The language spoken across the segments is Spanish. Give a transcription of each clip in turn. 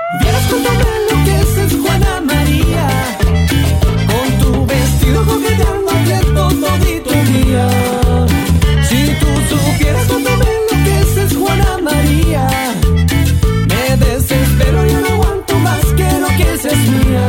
Vieras cuánto me enloqueces, Juana María, con tu vestido coqueteando abierto todito el día. Si tú supieras cuánto me enloqueces, Juana María, me desespero y no aguanto más, quiero que seas mía.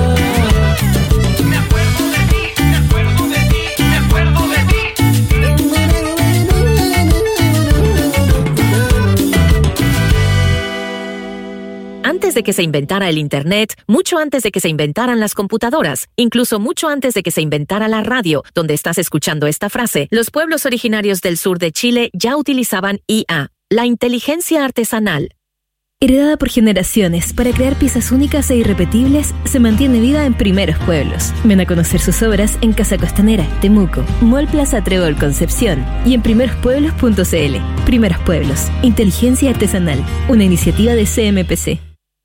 Antes de que se inventara el Internet, mucho antes de que se inventaran las computadoras, incluso mucho antes de que se inventara la radio, donde estás escuchando esta frase, los pueblos originarios del sur de Chile ya utilizaban IA, la inteligencia artesanal. Heredada por generaciones para crear piezas únicas e irrepetibles, se mantiene viva en Primeros Pueblos. Ven a conocer sus obras en Casa Costanera, Temuco, Mall Plaza Trébol Concepción y en primerospueblos.cl. Primeros Pueblos, inteligencia artesanal, una iniciativa de CMPC.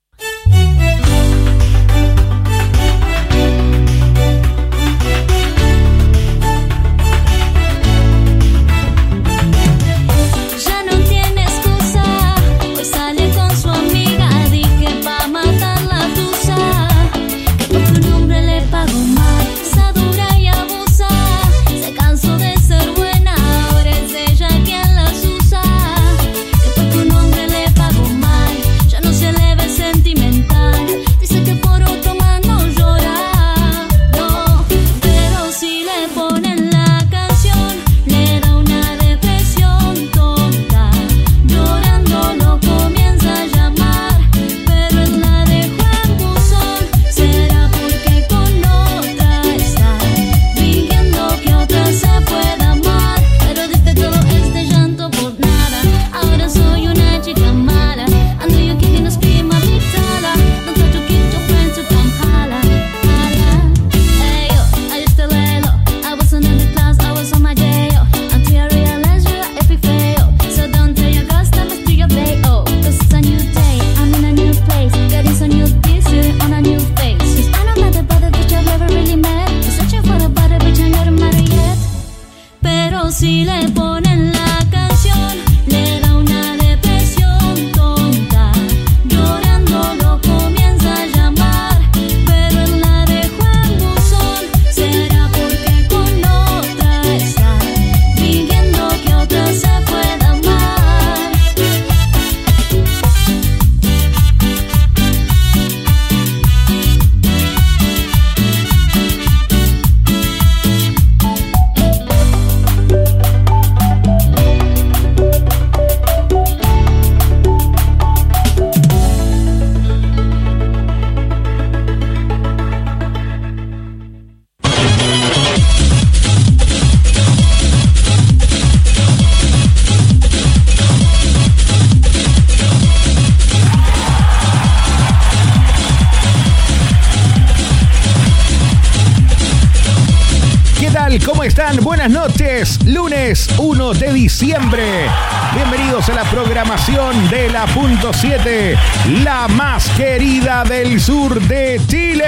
¿Cómo están? Buenas noches. Lunes 1 de diciembre. Bienvenidos a la programación de la .7, la más querida del sur de Chile.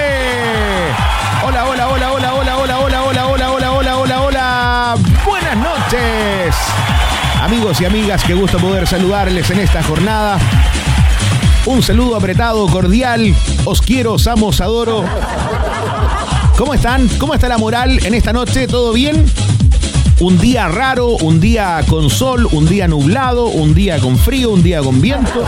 Hola, hola, hola, hola, hola, hola, hola, hola, hola, hola, hola, hola, hola. Buenas noches. Amigos y amigas, qué gusto poder saludarles en esta jornada. Un saludo apretado, cordial. Os quiero, os amo, os adoro. ¿Cómo están? ¿Cómo está la moral en esta noche? ¿Todo bien? Un día raro, un día con sol, un día nublado, un día con frío, un día con viento.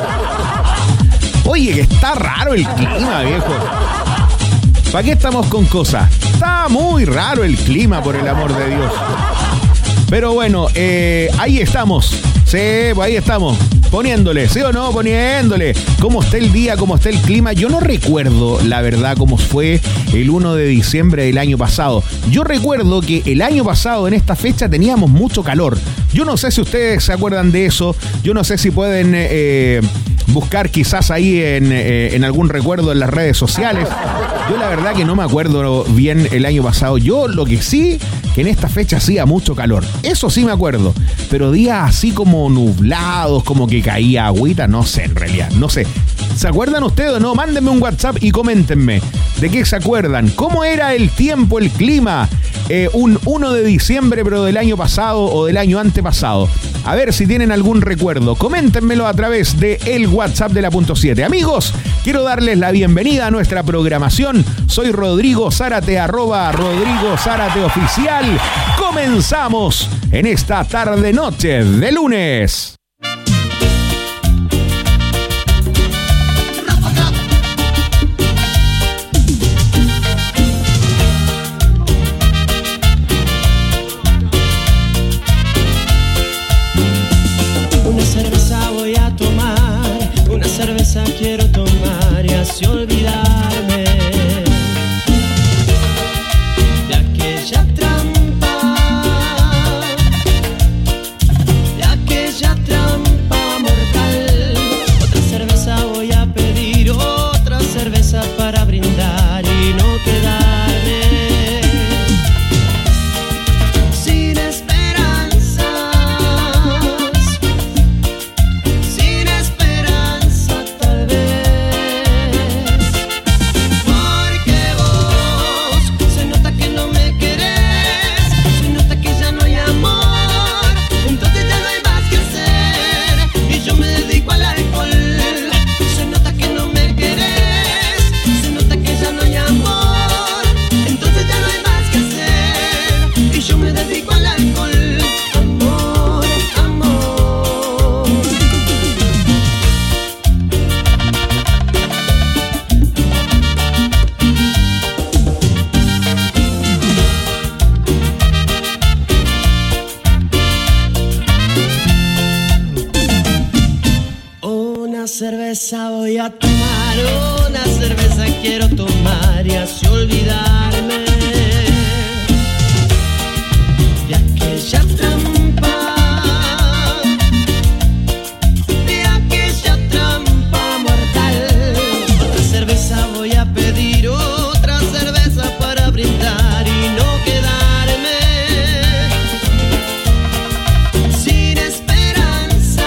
Oye, que está raro el clima, viejo. ¿Para qué estamos con cosas? Está muy raro el clima, por el amor de Dios. Pero bueno, ahí estamos. Sí, pues ahí estamos. Poniéndole, ¿sí o no? Poniéndole. ¿Cómo está el día? ¿Cómo está el clima? Yo no recuerdo, la verdad, cómo fue el 1 de diciembre del año pasado. Yo recuerdo que el año pasado, en esta fecha, teníamos mucho calor. Yo no sé si ustedes se acuerdan de eso. Yo no sé si pueden buscar quizás ahí en algún recuerdo en las redes sociales. Yo la verdad que no me acuerdo bien el año pasado. Yo lo que sí, que en esta fecha hacía mucho calor. Eso sí me acuerdo. Pero días así como nublados, como que caía agüita, no sé en realidad, no sé. ¿Se acuerdan ustedes o no? Mándenme un WhatsApp y coméntenme. ¿De qué se acuerdan? ¿Cómo era el tiempo, el clima? Un 1 de diciembre, pero del año pasado o del año antepasado. A ver si tienen algún recuerdo. Coméntenmelo a través de el WhatsApp de la .7. Amigos, quiero darles la bienvenida a nuestra programación. Soy Rodrigo Zárate, @Rodrigo Zárate Oficial. Comenzamos en esta tarde-noche de lunes. Cerveza quiero tomar y así olvidarme de aquella trampa mortal. Otra cerveza voy a pedir, otra cerveza para brindar y no quedarme sin esperanzas. Cerveza voy a tomar, una cerveza quiero tomar y así olvidarme de aquella trampa mortal. Otra cerveza voy a pedir, otra cerveza para brindar y no quedarme sin esperanzas.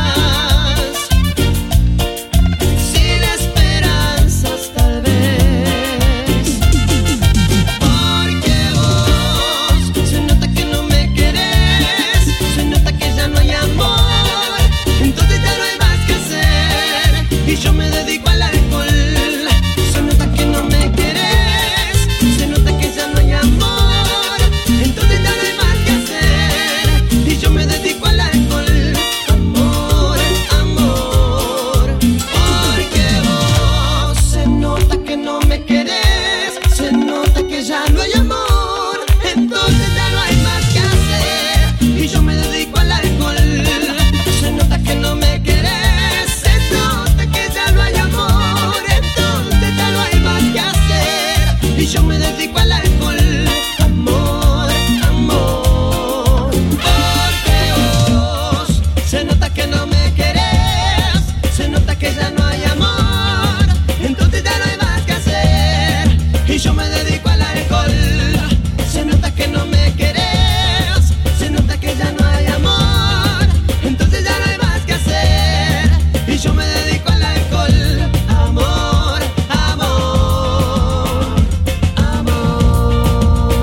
Tal vez, porque vos se nota que no me querés, se nota que ya no hay amor, entonces ya no hay más que hacer y yo me dedico al alcohol. Se nota que no me querés, se nota que ya no hay amor, entonces ya no hay más que hacer y yo me dedico al alcohol. Amor, amor, porque vos se nota que no me querés, se nota que ya no hay amor, entonces ya no hay más que hacer y yo me dedico al alcohol. Se nota que no me querés, se nota que ya no hay amor, entonces ya no hay más que hacer y yo me dedico al alcohol. Amor, amor, porque vos se nota que no me querés, se nota que ya no hay amor, entonces ya no hay más que hacer y yo me dedico al alcohol. Se nota que no me querés, se nota que ya no hay amor, entonces ya no hay más que hacer y yo me dedico al alcohol. Amor, amor, amor.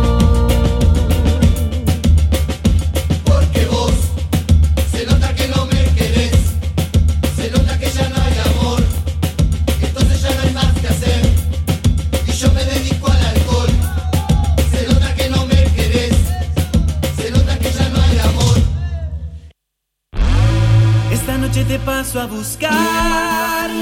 Porque vos se nota que no me querés, se nota que ya no hay amor, entonces ya no hay más que hacer y yo me dedico al alcohol. Se nota que no me querés, se nota que ya no hay amor. Esta noche te paso a buscar.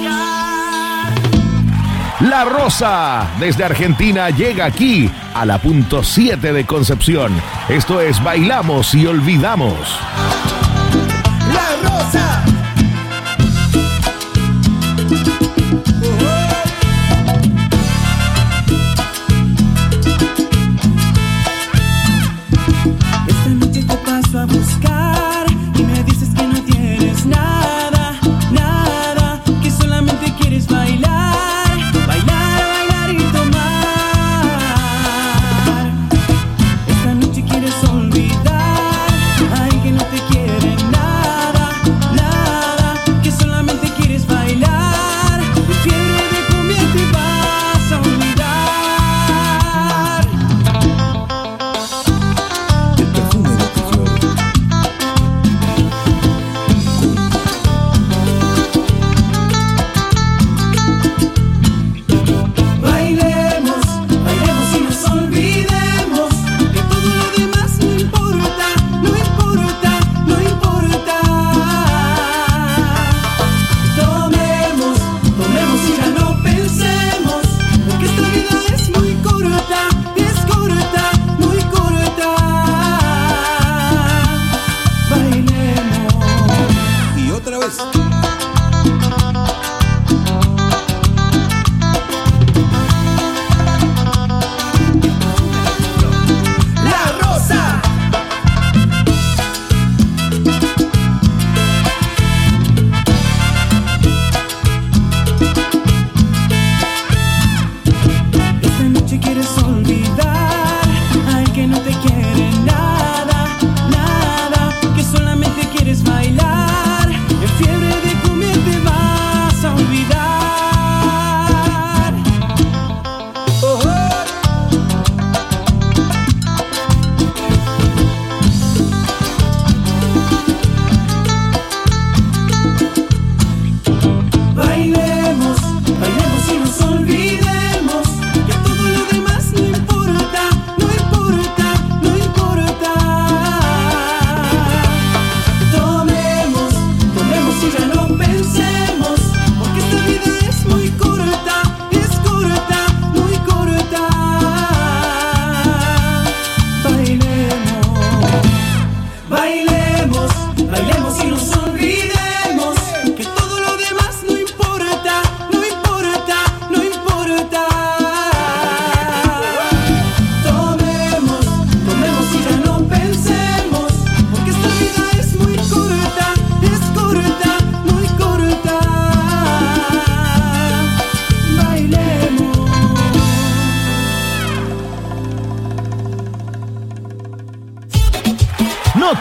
La Rosa, desde Argentina, llega aquí a la .7 de Concepción. Esto es Bailamos y Olvidamos. La Rosa. Esta noche te paso a buscar y me dices que no tienes nada, nada, que solamente quieres bailar, bailar, bailar y tomar. Esta noche quieres olvidar, ay, que no te quiero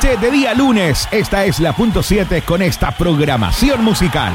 noche de día lunes. Esta es la punto 7 con esta programación musical.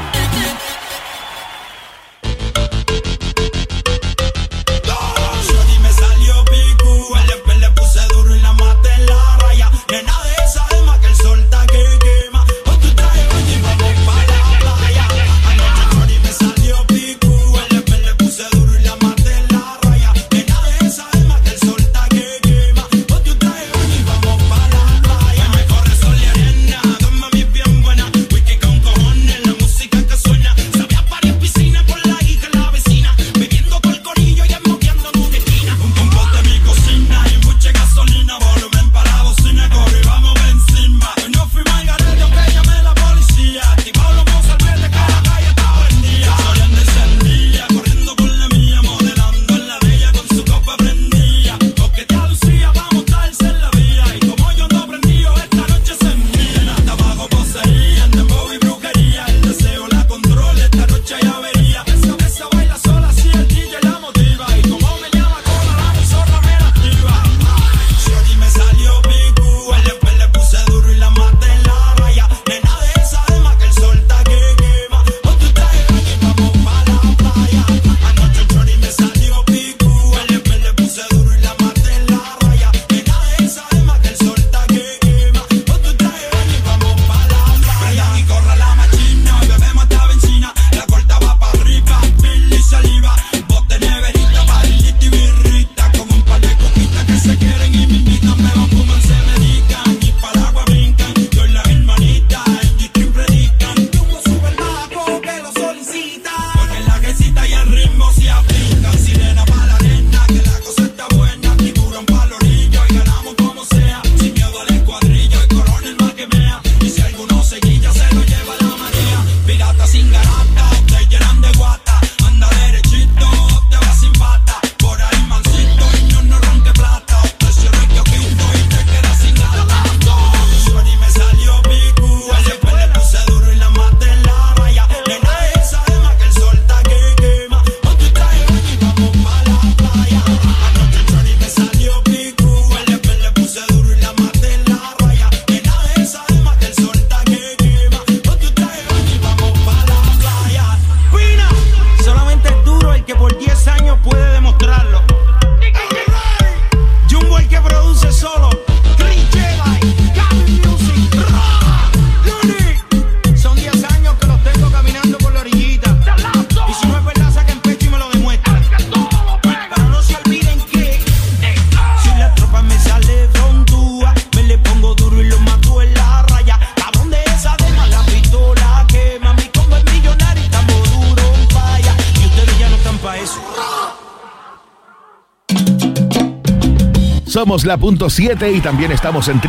Somos la punto 7 y también estamos en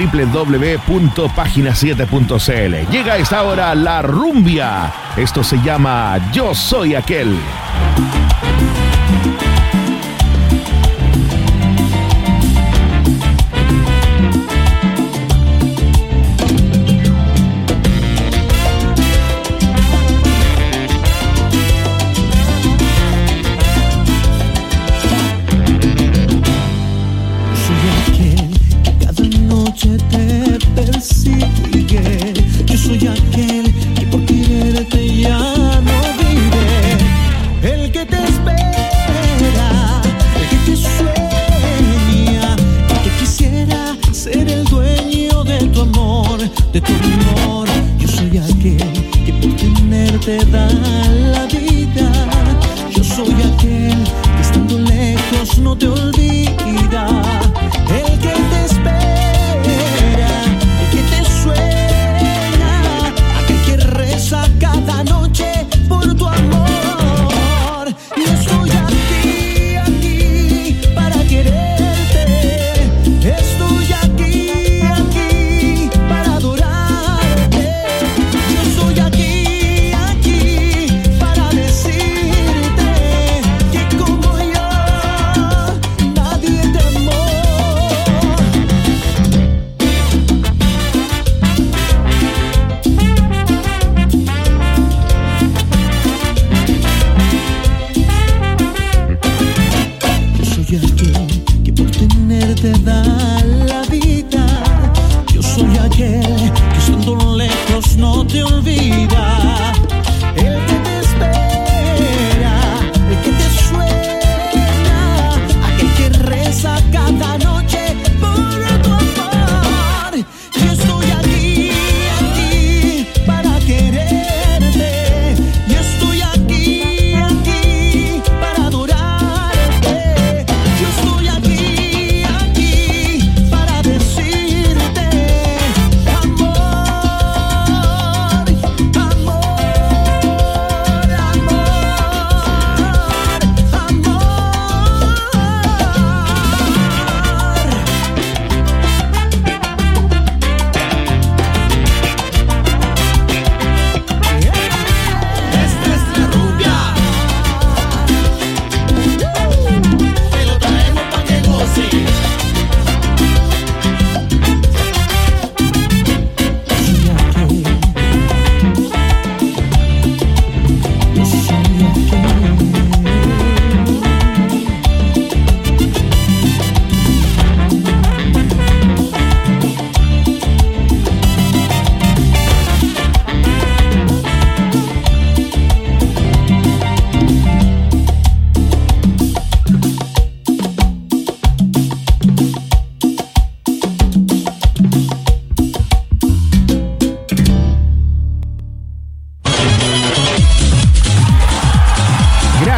www.pagina7.cl. Llega a esta hora la rumbia. Esto se llama Yo Soy Aquel. Yo soy aquel que por quererte ya no vive, el que te espera, el que te sueña, el que quisiera ser el dueño de tu amor, de tu amor. Yo soy aquel que por tenerte da la vida. Yo soy aquel que estando lejos no te olvida, el que te espera. Cada noche por tu amor, y estoy aquí, aquí para quererte. Estoy aquí, aquí para adorarte. Yo estoy aquí, aquí para decirte que como yo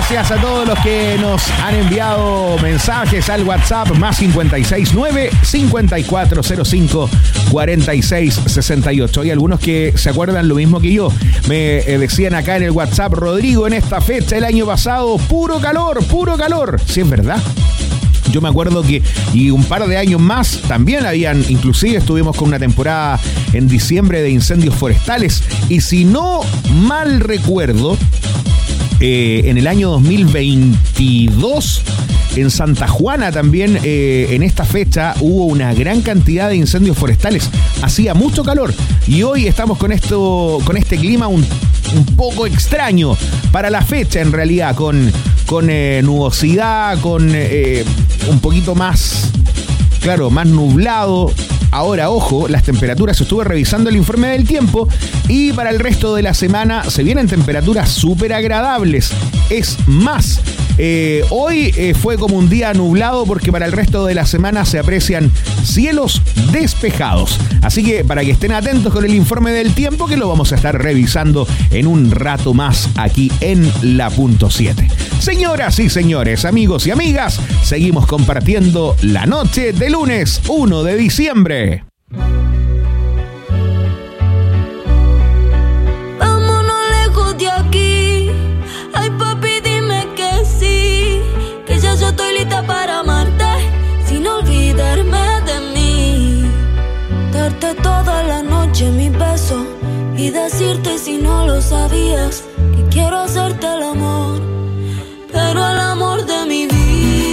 Gracias a todos los que nos han enviado mensajes al WhatsApp más 569-5405-4668. Hay algunos que se acuerdan lo mismo que yo. Me decían acá en el WhatsApp: Rodrigo, en esta fecha el año pasado, puro calor, puro calor. Sí, es verdad. Yo me acuerdo que, y un par de años más, también inclusive estuvimos con una temporada en diciembre de incendios forestales. Y si no mal recuerdo, en el año 2022, en Santa Juana también, en esta fecha, hubo una gran cantidad de incendios forestales. Hacía mucho calor. Y hoy estamos con este clima un poco extraño para la fecha, en realidad, con nubosidad, con un poquito más, claro, más nublado. Ahora, ojo, las temperaturas, estuve revisando el informe del tiempo y para el resto de la semana se vienen temperaturas súper agradables. Es más, hoy fue como un día nublado porque para el resto de la semana se aprecian cielos despejados. Así que para que estén atentos con el informe del tiempo, que lo vamos a estar revisando en un rato más aquí en La Punto 7. Señoras y señores, amigos y amigas, seguimos compartiendo la noche de lunes 1 de diciembre. Vámonos lejos de aquí. Ay, papi, dime que sí, que ya yo estoy lista para amarte, sin olvidarme de mí. Darte toda la noche mi beso y decirte, si no lo sabías, que quiero hacerte el amor, pero el amor de mi vida.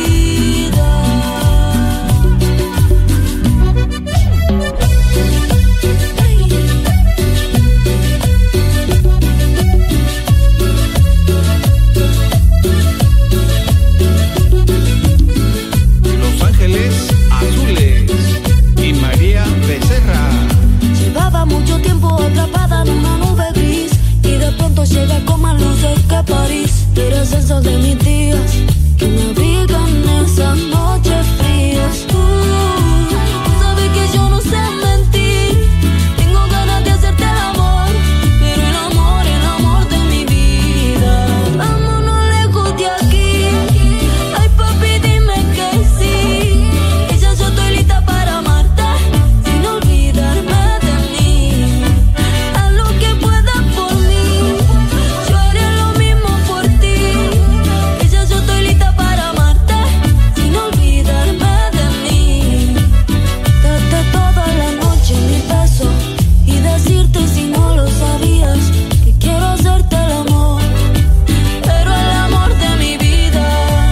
Los Ángeles Azules y María Becerra. Llevaba mucho tiempo atrapada en una nube gris y de pronto llega con más luces que París. Eres el sol de mis días que me abrigan esas noches frías. Sabes que yo no sé mentir, tengo ganas de hacerte el amor, pero el amor de mi vida. Vámonos lejos de aquí. Ay, papi, dime que sí, que ya yo estoy lista para amarte, sin olvidarme de mí. Haz lo que puedas por mí, yo haré lo mismo por ti. Que ya yo estoy lista para amarte, sin olvidarme de mí. Darte toda la noche mi beso y decirte, si no lo sabías, que quiero hacerte el amor, pero el amor de mi vida.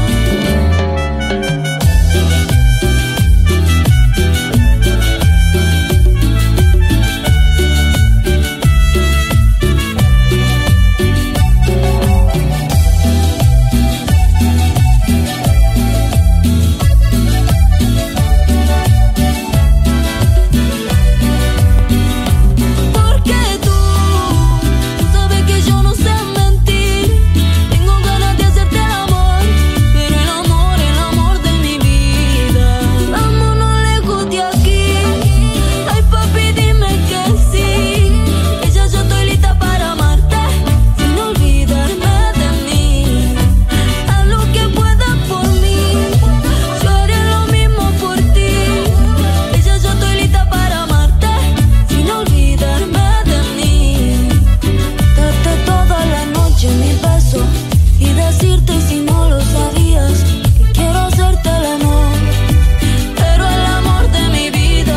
Porque tú sabes que yo no sé mentir, tengo ganas de hacerte el amor, pero el amor de mi vida. Vámonos lejos de aquí. Ay, papi, dime que sí, que ya yo estoy lista para amarte, sin olvidarme de mí. Haz lo que puedas por mí, yo haré lo mismo por ti. Que ya yo estoy lista para amarte, sin olvidarme de mí. Darte toda la noche mi beso y decirte, si no lo sabías, que quiero hacerte el amor, pero el amor de mi vida.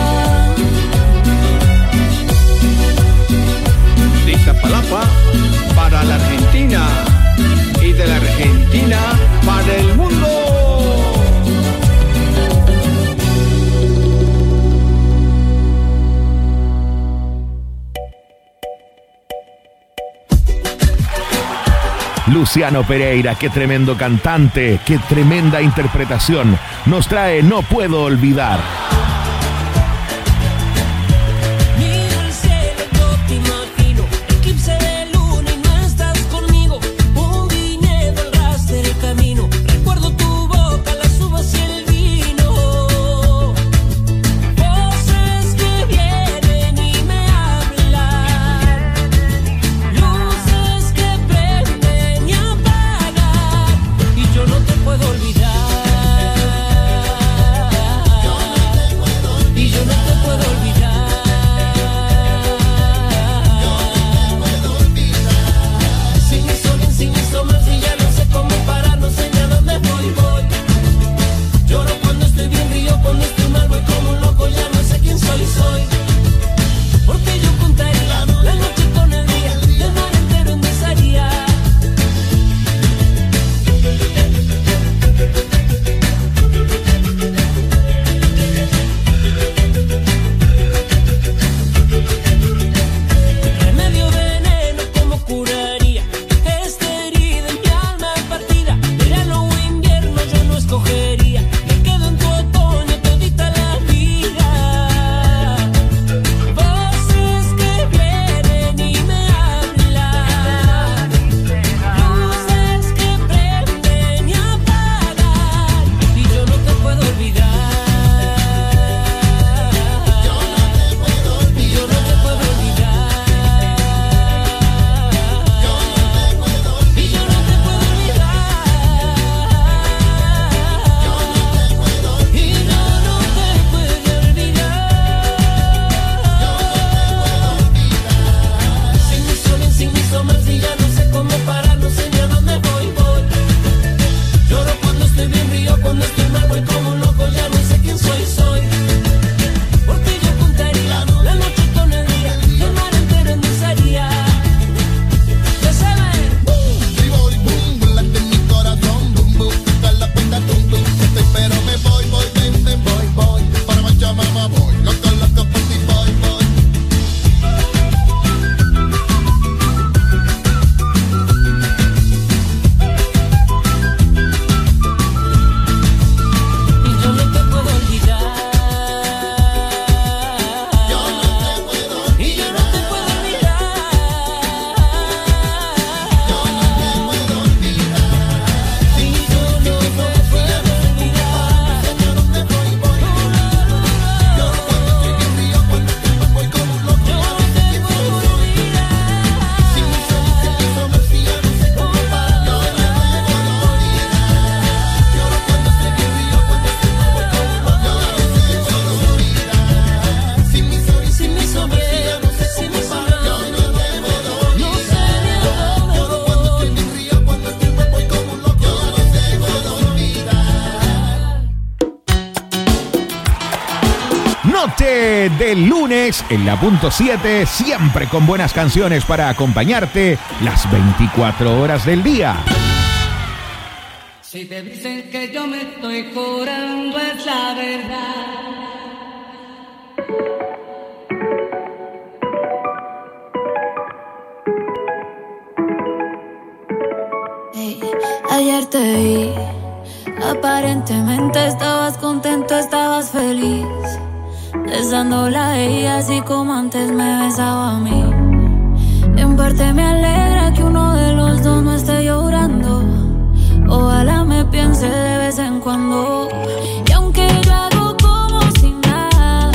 De Iztapalapa para la Argentina y de la Argentina para el mundo. Luciano Pereira, qué tremendo cantante, qué tremenda interpretación. Nos trae No Puedo Olvidar. Miro el cielo, no te imagino, eclipse de luna y no estás conmigo. Un viñedo, el rastro del camino, recuerdo tu boca, las uvas y el vino. Voces que vienen y me hablan, luces que prenden y apagan. noche del lunes en la punto 7, siempre con buenas canciones para acompañarte las 24 horas del día. Si te dicen que yo me estoy curando es la verdad. Hey, ayer te vi, aparentemente estabas contento, estabas feliz, besándola a ella así como antes me besaba a mí. En parte me alegra que uno de los dos no esté llorando. Ojalá me piense de vez en cuando. Y aunque yo hago como si nada,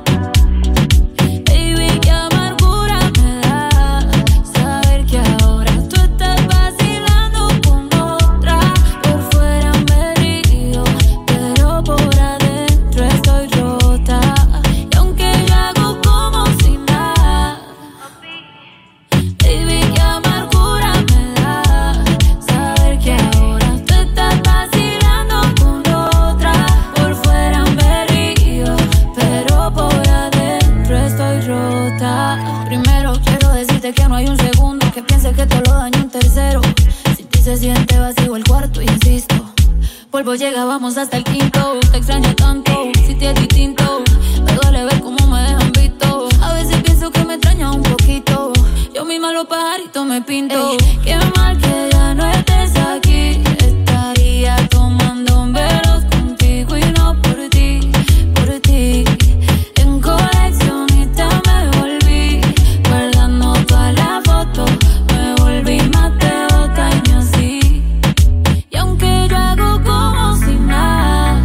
baby, qué amargura me da saber que ahora tú estás vacilando con otra. Por fuera me río, pero por adentro estoy rota. Y aunque yo hago como si nada, baby, qué amargura me da saber que ahora estás vacilando con otra. Por fuera me río, pero por adentro estoy rota. Primero quiero decirte que no hay un segundo que piense que te lo daño un tercero. Si ti se siente vacío el cuarto, insisto, polvo llega, vamos hasta el quinto. Te extraño tanto, si te es distinto. Me duele ver cómo me dejan visto. A veces pienso que me extraña un poquito. Yo misma los pajaritos me pinto. Ey, qué mal que ya no estés aquí. Estaría tomando velos contigo y no por ti, por ti. En coleccionista me volví, guardando todas las fotos. Me volví más de otaño así. Y aunque yo hago como si nada,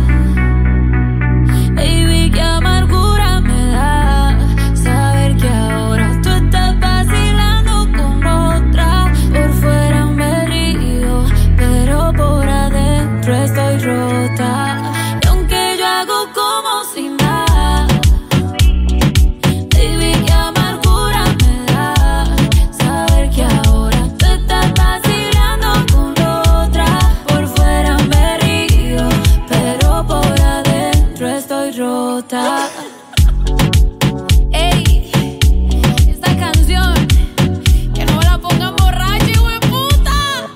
baby, qué amargura me da saber que ahora tú estás vacilando con otra. Por fuera me río, pero por adentro estoy rota. Y aunque yo hago como si nada, baby, qué amargura me da saber que ahora tú estás vacilando con otra. Por fuera me río, pero por adentro estoy rota. Ey, esta canción, que no la pongan borracha, hijo de puta.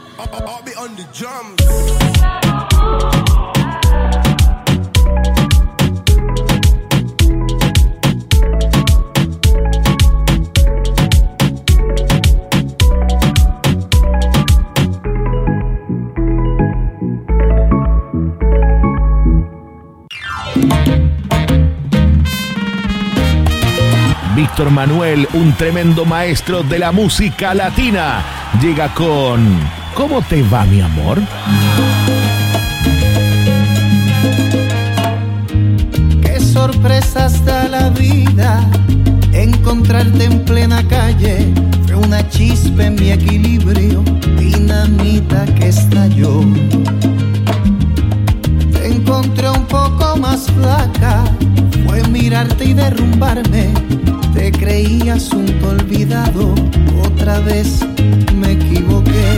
Víctor Manuel, un tremendo maestro de la música latina, llega con ¿Cómo te va, mi amor? Qué sorpresas da la vida, encontrarte en plena calle fue una chispa en mi equilibrio, dinamita que estalló. Te encontré un poco más flaca, fue mirarte y derrumbarme. Te creí asunto olvidado, otra vez me equivoqué.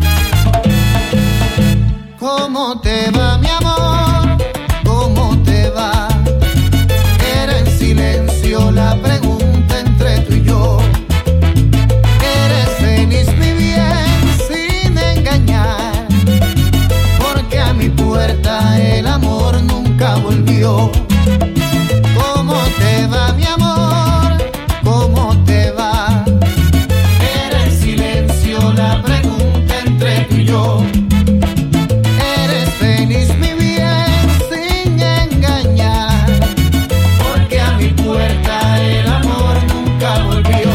¿Cómo te va, mi amor? ¿Cómo te va? Era en silencio la pregunta entre tú y yo. ¿Eres feliz, mi bien, sin engañar? Porque a mi puerta el amor nunca volvió. ¿Cómo te va, mi amor? ¿Cómo te va? Era en silencio la pregunta entre tú y yo. ¿Eres feliz, mi bien, sin engañar? Porque a mi puerta el amor nunca volvió.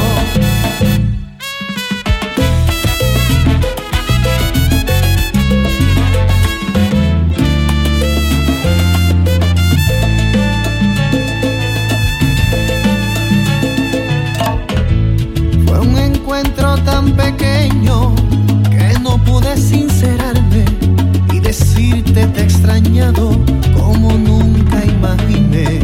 Tan pequeño que no pude sincerarme y decirte te he extrañado como nunca imaginé.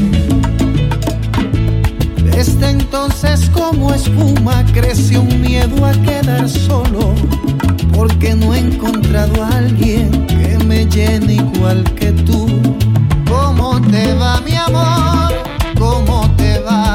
Desde entonces como espuma creció un miedo a quedar solo, porque no he encontrado a alguien que me llene igual que tú. ¿Cómo te va, mi amor? ¿Cómo te va?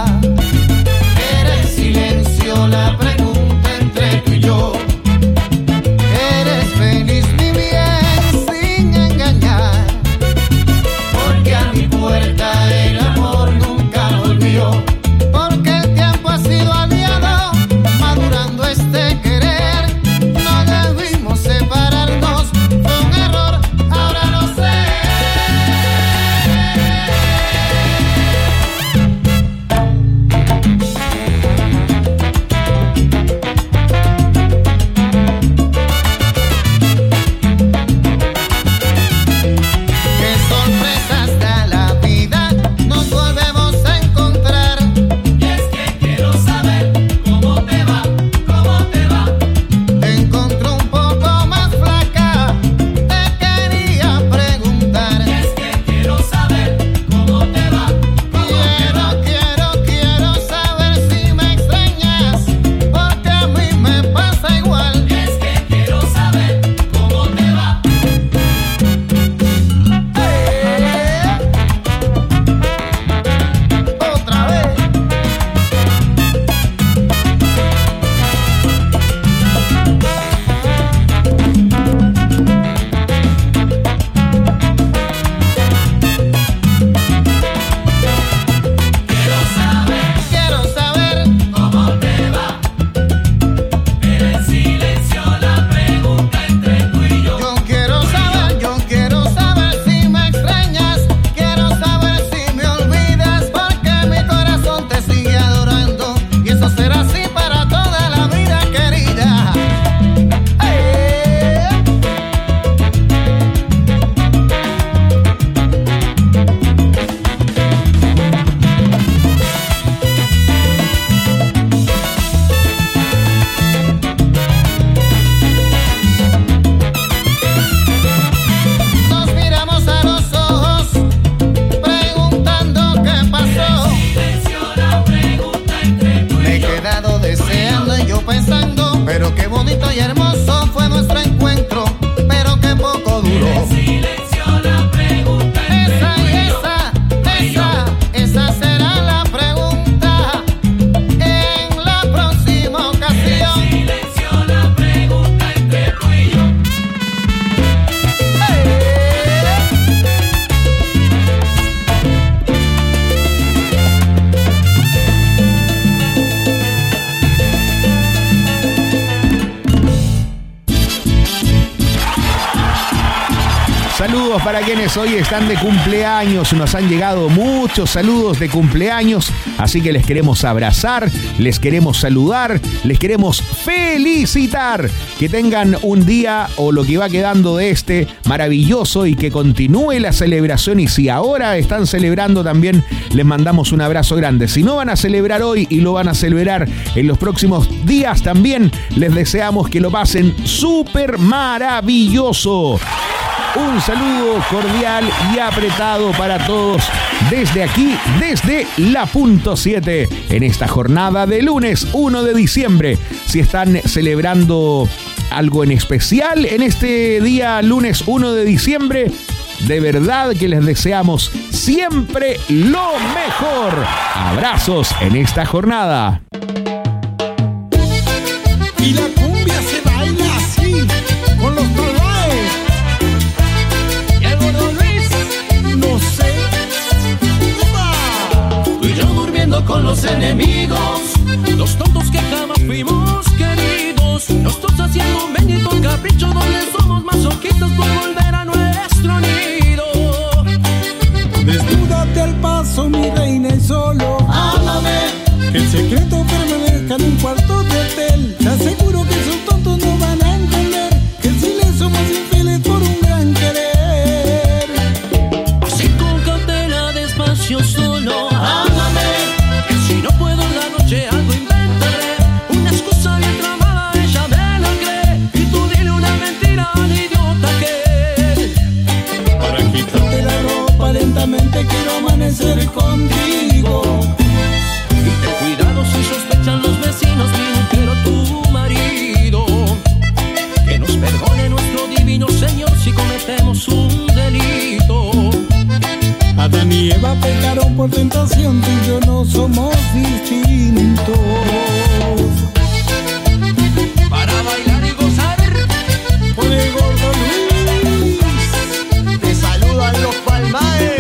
Saludos para quienes hoy están de cumpleaños. Nos han llegado muchos saludos de cumpleaños, así que les queremos abrazar, les queremos saludar, les queremos felicitar. Que tengan un día o lo que va quedando de este maravilloso y que continúe la celebración. Y si ahora están celebrando también, les mandamos un abrazo grande. Si no van a celebrar hoy y lo van a celebrar en los próximos días también, les deseamos que lo pasen súper maravilloso. Un saludo cordial y apretado para todos desde aquí, desde la punto 7, en esta jornada de lunes 1 de diciembre. Si están celebrando algo en especial en este día lunes 1 de diciembre, de verdad que les deseamos siempre lo mejor. Abrazos en esta jornada. Y la cumbia se baila así, con los trolaes. Y el gordo Luis, no sé. ¡Upa! Tú y yo durmiendo con los enemigos, los tontos que jamás fuimos queridos. Los dos haciendo un bendito capricho donde somos masoquistas por volver a nuestro nido. Desnúdate al paso, mi reina, y solo ámame. Que el secreto permanezca en un cuarto de hotel. Te aseguro que esos tontos no van a entender que si les somos infieles por un gran querer. Así con cautela, despacio, solo ámame. Que si no puedo en la noche algo inventaré. Una excusa bien tramada, ella me la cree. Y tú dile una mentira al idiota que él. Para quitarte la ropa lentamente quiero amanecer contigo. Cuidado si sospechan los vecinos, mi mujer o tu marido. Que nos perdone nuestro divino Señor si cometemos un delito. Adán y Eva pecaron por tentación, tú y yo no somos distintos. Para bailar y gozar, por el gordo Luis. Te saludan los Palmares.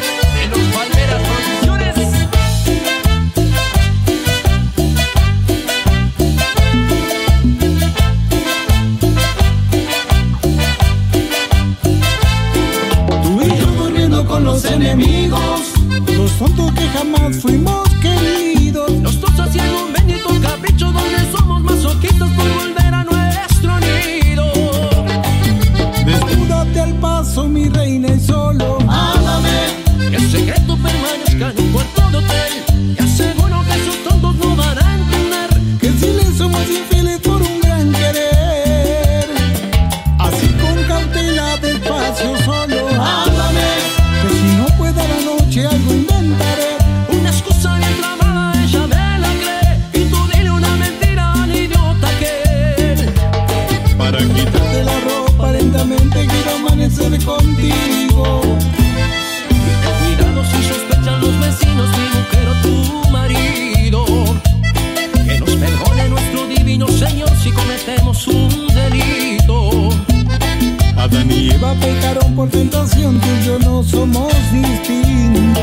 Los enemigos, los tontos que jamás fuimos queridos. Los dos haciendo un bendito capricho donde somos masoquistas por volver a nuestro nido. Desnúdate al paso, mi reina, y solo ámame. Que el secreto permanezca en un cuarto de hotel. Y aseguro que esos tontos no van a entender que si les somos infieles por un gran querer. Así con cautela, despacio, solo ámame. La noche algo inventaré. Una excusa bien tramada, ella me la cree. Y tú dile una mentira al idiota que él. Para quitarte la ropa lentamente quiero amanecer contigo. Cuidado si sospechan los vecinos, mi mujer o tu marido. Que nos perdone nuestro divino Señor si cometemos un delito. Adán y Eva pecaron por tentación, tú y yo no somos distintos.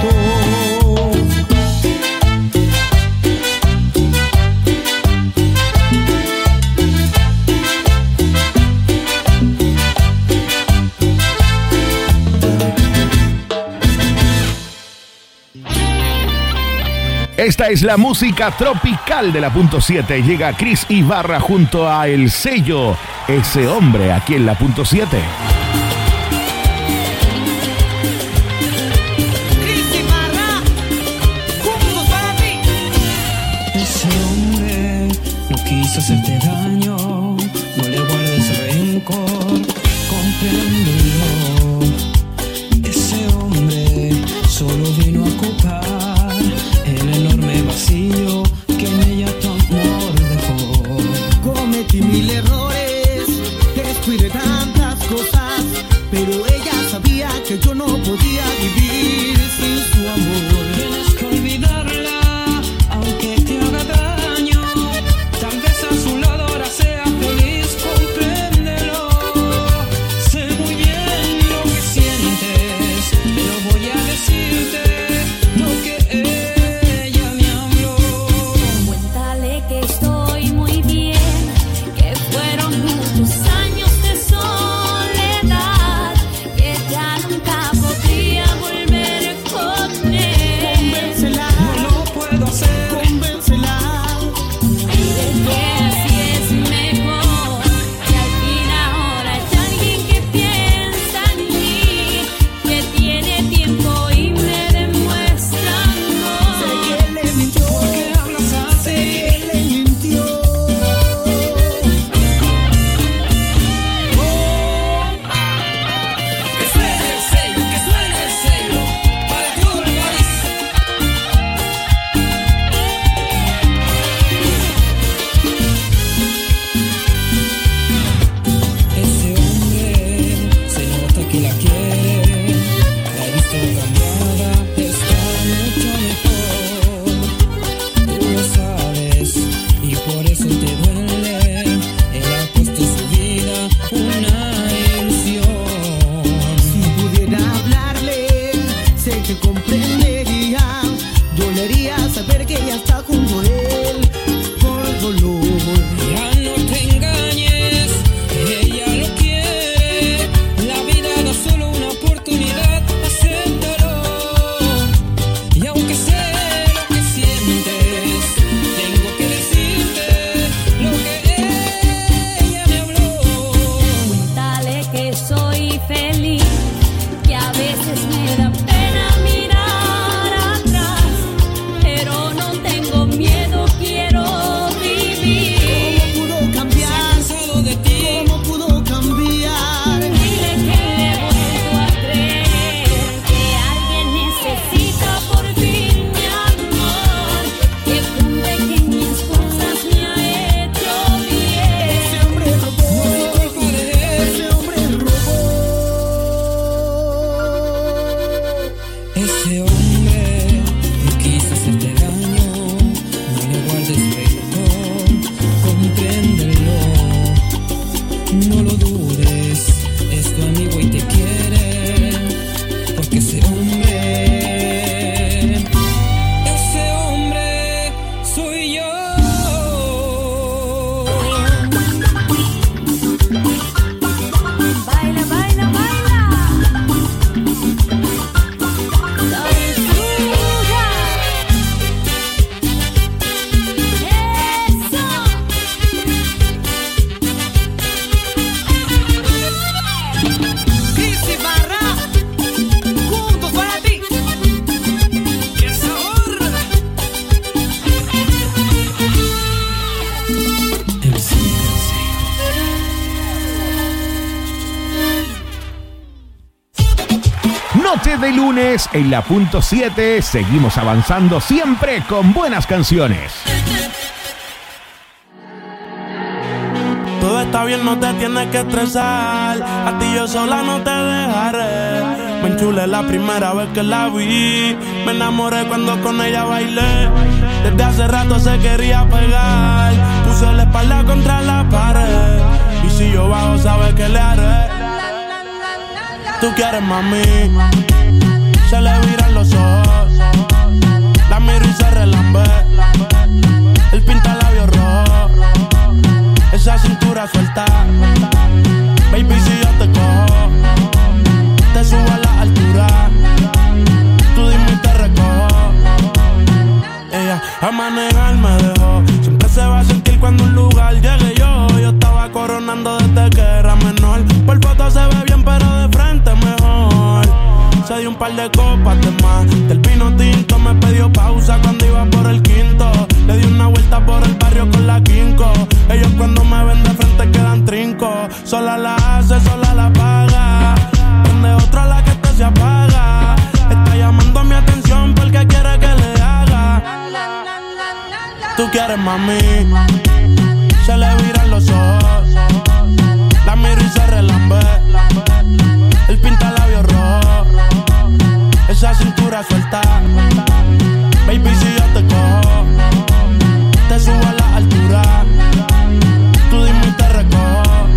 Esta es la música tropical de la punto 7. Llega Chris Ibarra junto a El Sello, ese hombre aquí en la punto 7. Chris Ibarra, juntos para ti. Ese hombre no quiso hacerte daño, no le guardes rencor, compréndelo. Ese hombre solo vino a ocupar el enorme vacío que en ella tu amor dejó. Cometí mil errores, descuidé tantas cosas, pero ella sabía que yo no podía vivir sin su amor. Tienes que olvidarla, aunque te haga daño. Tal vez a su lado ahora sea feliz, compréndelo. Sé muy bien lo que sientes, pero voy a decirte lo que ella me habló. Cuéntale que estoy muy bien, que fueron muchos años de soledad, que que la quiere, la he visto cambiada, está mucho mejor. Tú lo sabes y por eso te duele. Él ha puesto su vida una ilusión. Si pudiera hablarle, sé que comprendería. Dolería saber que ella está junto a él por dolor. Ya no te engañes, ella lo quiere. La vida da solo una oportunidad, acéptalo. Y aunque sé lo que sientes, tengo que decirte lo que ella me habló. Cuéntale que soy feliz, que a veces me da pena mirar atrás, pero no tengo miedo, quiero vivir. ¿Cómo pudo cambiar? Cansado de ti, ¿Cómo pudo cambiar? Dile que le he vuelto a creer, que alguien necesita por fin mi amor, que con pequeñas cosas me ha hecho bien. Ese hombre robó. Ese hombre robó. ese hombre que quiso hacerte daño, no le guardes rencor, compréndelo, no lo dudes, es tu amigo y te quiere, porque ese hombre soy yo. Baila, baila, baila. Dulzura. Eso. Cris y Barra, juntos para ti. Y el sabor. Noche de lunes en la punto 7. Seguimos avanzando siempre con buenas canciones. Todo está bien, no te tienes que estresar. A ti yo sola no te dejaré. Me enchulé la primera vez que la vi. Me enamoré cuando con ella bailé. Desde hace rato se quería pegar. Puse la espalda contra la pared. Y si yo bajo, sabes que le haré. Tú quieres, mami. Se le viran los ojos. La miro y se relambe. El pinta labios rojo. Esa cintura suelta. Baby, si yo te cojo, te subo a la altura. Tú dime y te recojo. Ella a manejar me dejó. Siempre se va a sentir cuando un lugar llegue yo. Yo estaba coronando desde que era menor. Por foto se ve bien, pero de frente mejor. Se dio un par de copas de más. Del vino tinto me pidió pausa cuando iba por el quinto. Le di una vuelta por el barrio con la quinco. Ellos cuando me ven de frente quedan trinco. Sola la hace, sola la paga. Prende otra la que este se apaga. Está llamando mi atención porque quiere que le haga. Tú quieres, mami. Se le viran los ojos. La miro y se relambe. El pinta labios rojo. Esa cintura suelta. Baby, si yo te cojo, te subo a la altura. Tú dime y te recojo.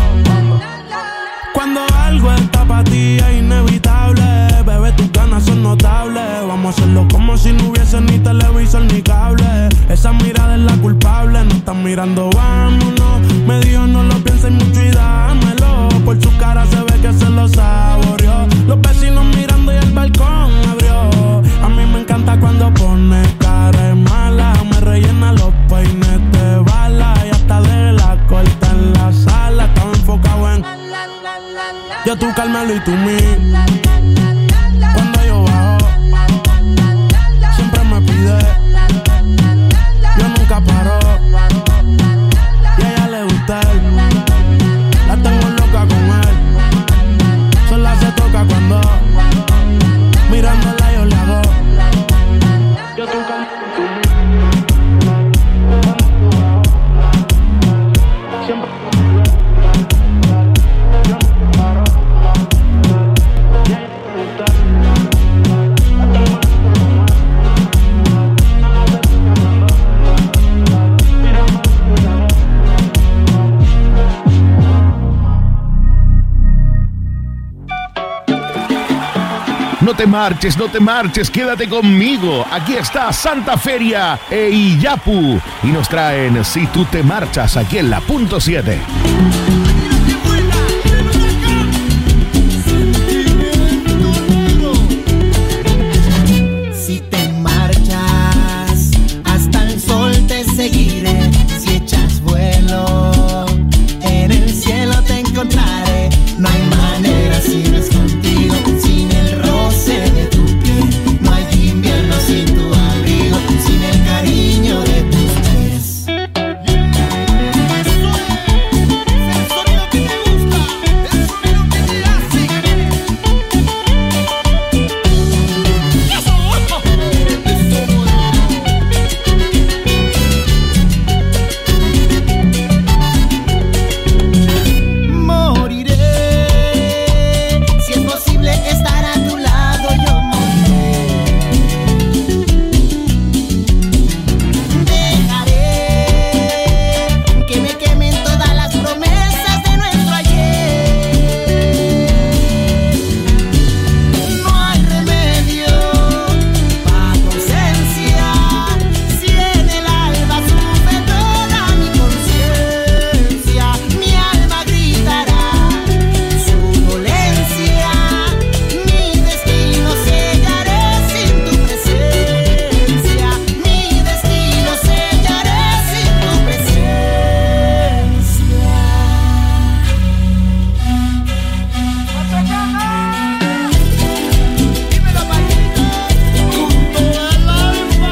Cuando algo está para ti es inevitable. Bebé, tus ganas son notables. Vamos a hacerlo como si no hubiese ni televisor ni cable. Esa mirada es la culpable. No están mirando, vámonos. Me dijo no lo pienses mucho y dámelo. Por su cara se ve que se lo saboreó. Los vecinos mirando y el balcón abrió. A mí me encanta cuando pone cara de mala. Me rellena los peines de bala. Y hasta de la corta en la sala. Estaba enfocado en yo, tú, Carmelo y tú, mí. Cuando yo bajo, siempre me pide. Yo nunca paro. Y a ella le gusta él. La tengo loca con él. Sola se toca cuando mirándola yo le hago. Yo, tú, Carmelo y tú, mí. Siempre me pide. Yo nunca paro. no te marches, quédate conmigo. Aquí está Santa Feria e Iyapu y nos traen Si tú te marchas aquí en la punto 7. Si te marchas, hasta el sol te seguiré. Si echas vuelo, en el cielo te encontraré. No hay manera si no es contigo, sin el roce de tu piel. No hay invierno sin tu abrigo, sin el cariño de tus pies. Eso es el sonido que te gusta, el sonido que te hace. Moriré, si es posible estar a tu lado, yo moriré. Dejaré que me quemen todas las promesas de nuestro ayer. No hay remedio para tu ausencia, si en el alba sufre toda mi conciencia. Mi alma gritará su dolencia, mi destino sellaré sin tu presencia. Mi destino sellaré sin tu presencia. Dímelo, Paquito, junto al alma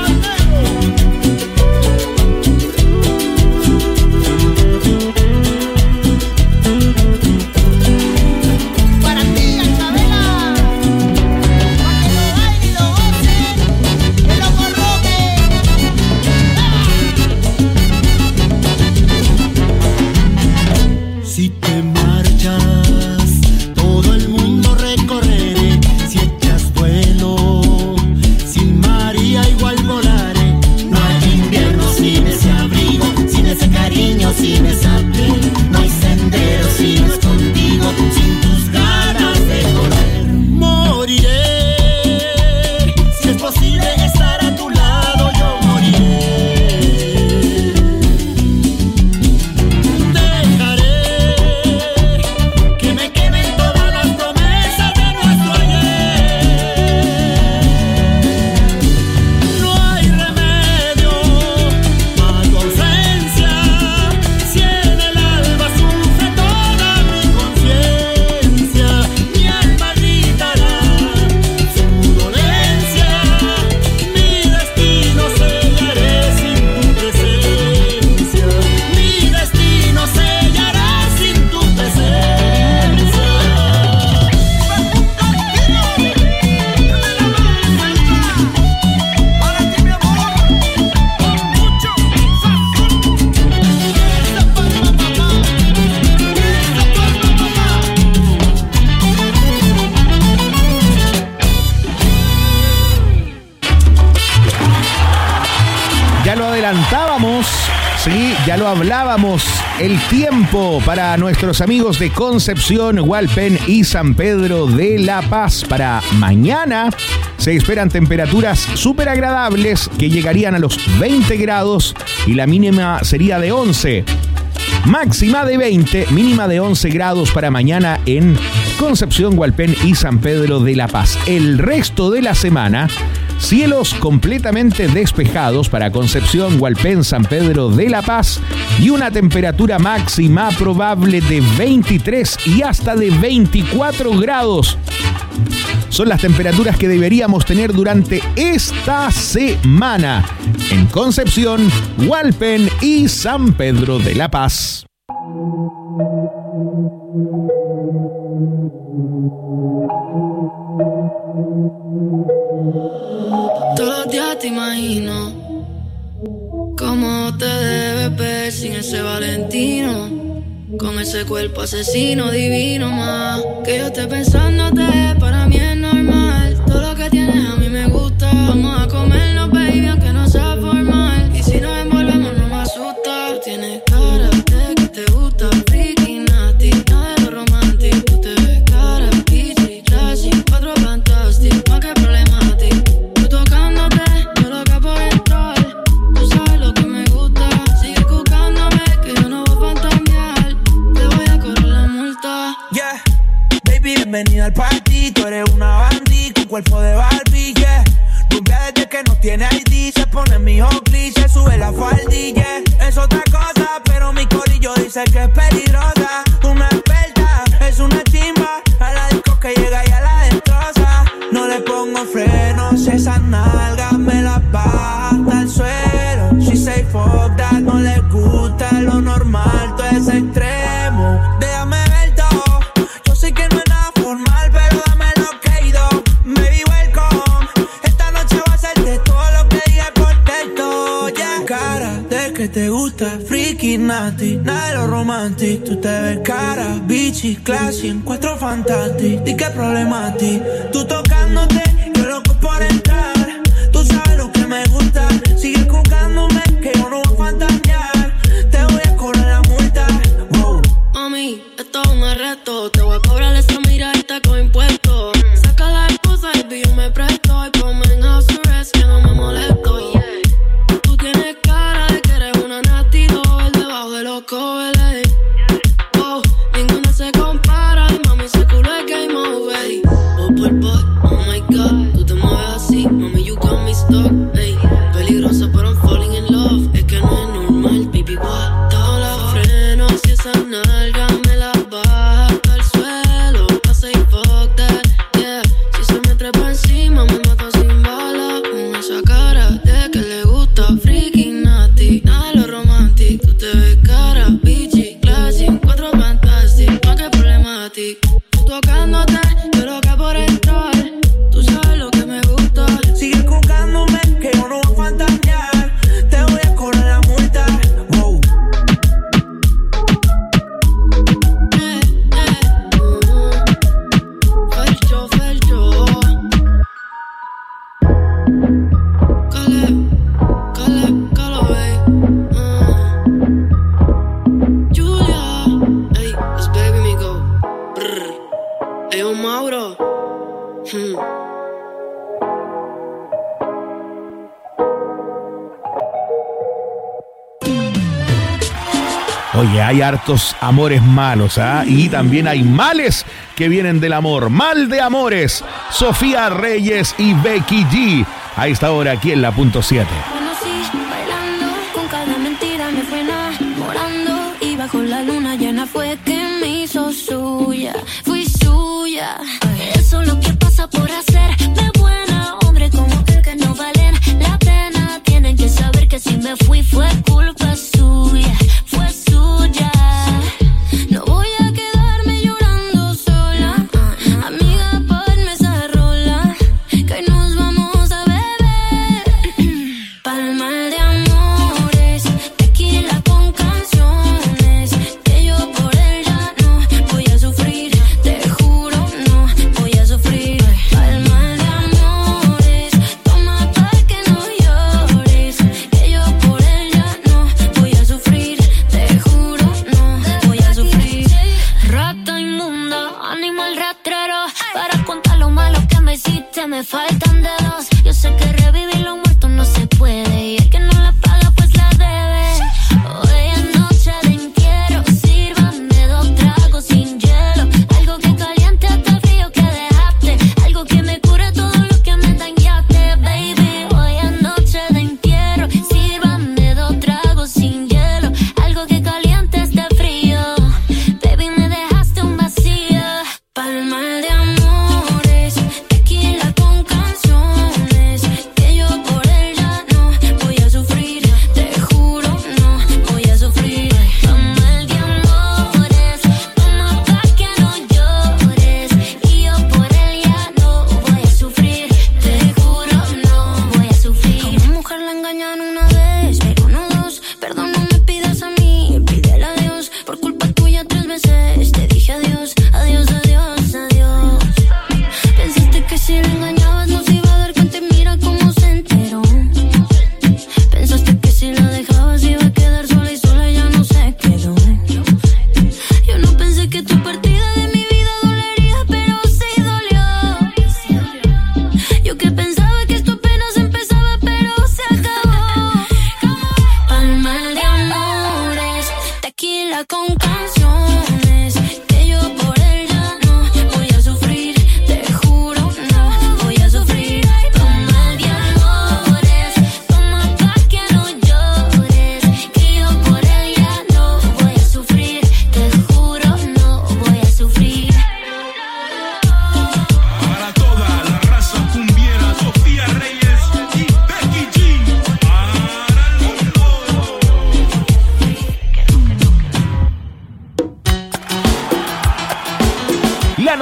para ti, Chabela, pa' que lo baile y lo goce, el loco Roque. Si te marchas, todo el mundo recorreré. Si echas vuelo, sin María igual volaré. No hay invierno sin ese abrigo, sin ese cariño, sin esa piel. No hay sendero si no es contigo, sin tus ganas de correr. Moriré, si es posible estar a tu lado, yo moriré. Dejaré que me quemen todas las promesas de nuestro ayer. No hay remedio para tu ausencia, si en el alba sufre toda mi conciencia. Mi alma gritará su dolencia, mi destino sellaré sin tu presencia. Mi destino sellará sin tu presencia. Para ti, mi amor, con mucho sazón. Esa palma, mamá, esa palma, mamá. Ya lo adelantábamos, sí, ya lo hablábamos. El tiempo para nuestros amigos de Concepción, Hualpén y San Pedro de La Paz. Para mañana se esperan temperaturas súper agradables que llegarían a los 20 grados y la mínima sería de 11. Máxima de 20, mínima de 11 grados para mañana en Concepción, Hualpén y San Pedro de La Paz. El resto de la semana, cielos completamente despejados para Concepción, Hualpén, San Pedro de La Paz y una temperatura máxima probable de 23 y hasta de 24 grados. Son las temperaturas que deberíamos tener durante esta semana en Concepción, Hualpén y San Pedro de La Paz. Todos los días te imagino cómo te debes ver sin ese Valentino, con ese cuerpo asesino divino más. Que yo esté pensándote, para mí es normal. Todo lo que tienes a mí me gusta. Vamos a comernos, baby, aunque no sea formal. Y si nos envolvemos no me asusta. Tú tienes cara de que te gusta freaky, nasty, nada de lo romántico. Tú te ves cara, peachy, classy, cuatro fantástico. ti, tú eres una bandí con cuerpo de Barbie, yeah. Rubia desde que no tiene ID, se pone mi Oakley, se sube la faldilla. Es otra cosa, pero mi corillo dice que es peligrosa. Una experta, es una chimba, a la disco que llega y a la destroza. No le pongo frenos, esas nalgas me las baja hasta el suelo. She say fuck that, no le gusta lo normal, todo es extremo. Déjame ver todo, yo sé que no es nada formal, pero dame lo que he ido. Baby, welcome, esta noche va a ser de todo lo que dije por texto, yeah. Cara de que te gusta, freaky, nasty, nada de lo romantic. Tú te ves cara, bitchy, classy, encuentro fantastic. Di que problema a ti, tú tocándote, yo loco por entrar. Tú sabes lo que me gusta, sigue jugándome que yo no voy a fantasear. Te voy a cobrar la multa, wow. Mami, esto es un arresto, te voy a cobrar esa miradita con impuestos. Saca la esposa y yo me presto. Y ponme en house arrest que no me molesto, yeah. Tú tienes cara de que eres una nasty doll debajo de los covers, wow. Ninguna se compara y mami ese culo es game over. Oh por boy, oh my god, tú te mueves así, mami you got me stuck, ey. Peligrosa pero I'm falling in love, es que no es normal, baby what. Todos los frenos y esa nalga me la baja hasta el suelo. I say fuck that, yeah. Si se me trepa encima me mata sin bala. Con esa cara de que le gusta, freaky, nasty, nada de lo romantic. Tú te ves cara, bitchy, classy, encuentro fantastic, pa' que problematic. Tú tocándote, yo loca por entrar. Tú sabes lo que me gusta, sigue jugándome que yo no voy a fantasear. Te voy a cobrar la multa, wow. Felcho. Cale, Julia, ey, it's baby me go. Brr. Ey, Mauro. Oye, hay hartos amores malos, ¿ah? Y también hay males que vienen del amor. Mal de amores. Sofía Reyes y Becky G. A esta hora aquí en la punto 7. Conocí bailando, con cada mentira me fue enamorando. Y bajo la luna llena fue que me hizo suya. Fui suya. Eso es lo que pasa por hacer de buena. Hombre como aquel que no valen la pena. Tienen que saber que si me fui fue culpa suya. Fue suya. No voy a quedarme llorando sola. Amiga, ponme esa rola, que hoy nos vamos a beber. Pa'l mal de amores, tequila con canciones. Que yo por él ya no voy a sufrir. Te juro, no voy a sufrir. Pa'l mal de amores, toma pa' que no llores. Que yo por él ya no voy a sufrir. Te juro, no voy a sufrir. Rata inmunda, animal rastrero. Para contar lo malo que me hiciste me faltan dedos. Yo sé que revivir lo muerto no se puede. Y el que no la paga pues la debe. Hoy es noche de entierro. Sírvame 2 tragos sin hielo. Algo que caliente hasta el frío que dejaste. Algo que me cure todo lo que me dañaste, baby. Hoy es noche de entierro. Sírvame 2 tragos sin hielo. Algo que caliente este frío. Baby, me dejaste un vacío. Pa'l mal de amores, tequila con canciones.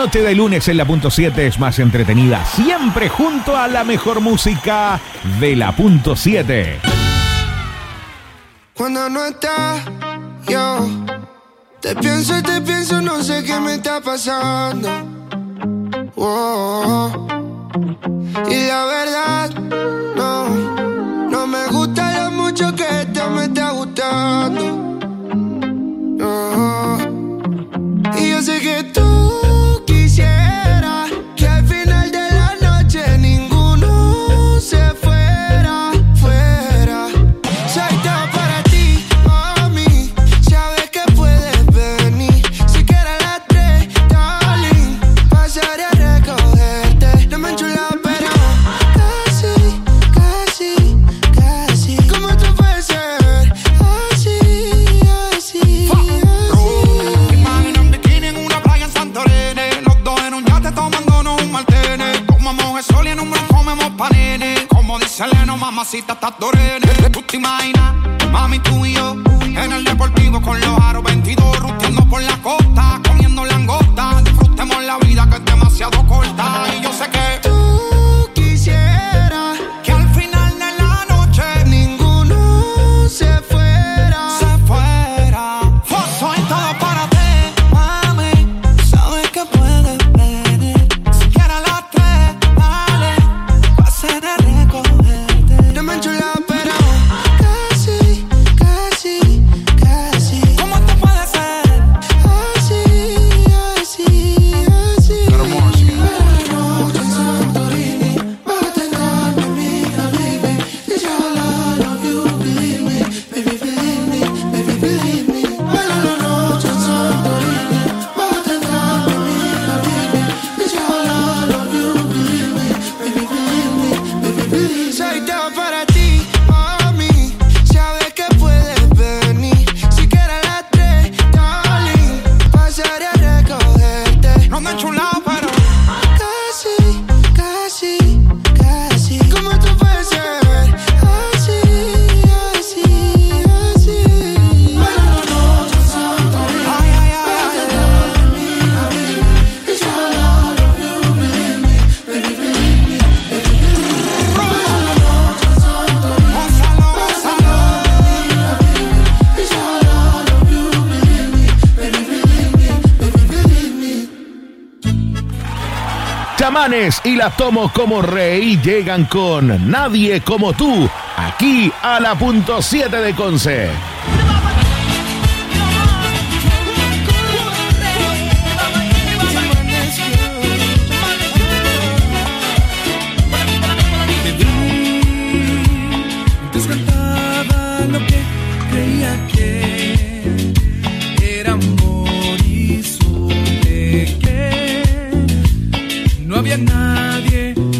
noche de lunes en la punto 7 es más entretenida, siempre junto a la mejor música de la punto 7. Cuando no estás, yo te pienso y te pienso, no sé qué me está pasando. Oh. Y la verdad, no me gusta lo mucho que esto me está gustando. Oh. Y yo sé que tú quisieras que al final de la noche ninguno se fuera. Soy todo para ti, mami. Sabes que puedes venir. Si quieres a las 3, darling, pasaré a recogerte. No me enchula, pero casi. ¿Cómo tú puedes ser así? Imagina un bikini en una playa en Santorini, los dos en un yate tomándonos un martini. Comamos el sol y en un bron comemos panini. Como dice Leno, mamacita, estás dorene. Tú te imaginas, mami, tú y yo en el deportivo con los aros 22, ruteando por la costa, comiendo langosta. Disfrutemos la vida que es demasiado corta. Y yo sé que tú quisieras que al final de la noche ninguno se fuera. Soy todo para ti, mami. Sabes que puedes venir. Si quieres a las 3, dale, pasaré a recogerte. No me enchula, pero casi. ¿Cómo tú puedes ser así? Pero música. Noche en Santorini, bate en calma, mija, baby. It's your love, love you, believe me. Baby, believe me. Baila la noche en Santorini, bate en calma, mija, baby. It's your love, love you, believe me. Baby, believe me. Soy todo para ti, mami. Sabes que puedes venir. Si quieres a las 3, darling, pasaré a recogerte. No me enchulado, pero Casi. ¿Cómo tú puedes ser así? Baila la noche en Santorini, bate en calma, mija, baby. It's your love, love you, believe me. Baby, believe me. Baila la noche en Santorini, gózalo. it's your love, love you, believe me. Baby, believe me. Chamanes y la tomo como rey llegan con Nadie como tú, aquí a la punto 7 de Conce. Antes cantaba lo que creía que era amor y supe que no había nadie